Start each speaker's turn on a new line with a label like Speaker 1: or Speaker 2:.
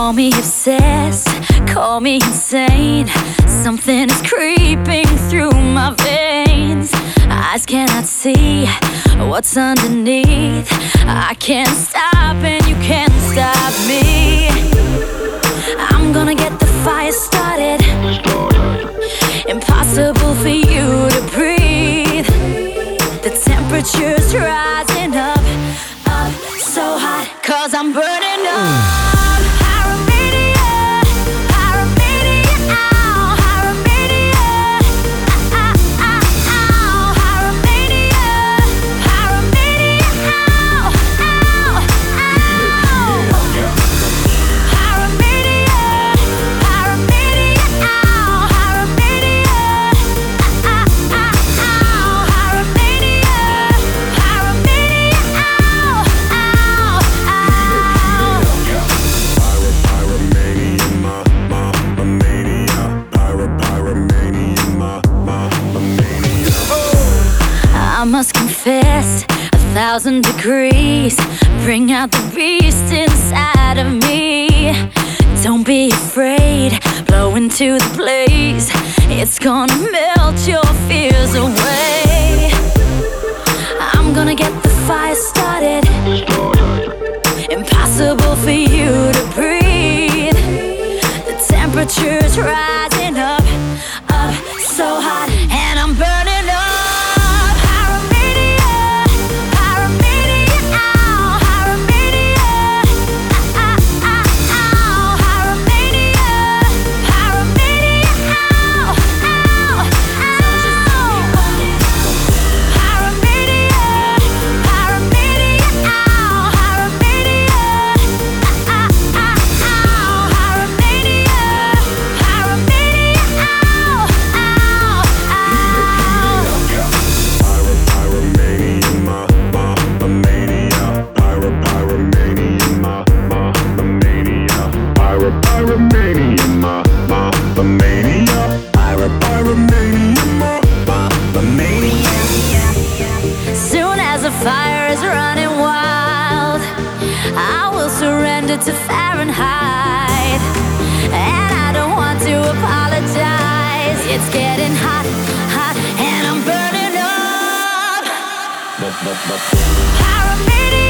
Speaker 1: Call me obsessed, call me insane. Something is creeping through my veins. Eyes cannot see what's underneath. I can't stop and you can't stop me. I'm gonna get the fire started. Impossible for you to breathe. The temperature's rising up, up so hot, 'cause I'm burning up. I must confess, 1,000 degrees bring out the beast inside of me. Don't be afraid, blow into the blaze. It's gonna melt your fears away. I'm gonna get the fire started. Impossible for you to breathe. The temperature's rising up, up so hot, and I'm burning up. Soon as the fire is running wild, I will surrender to Fahrenheit. And I don't want to apologize. It's getting hot, hot, and I'm burning up. Pyromania.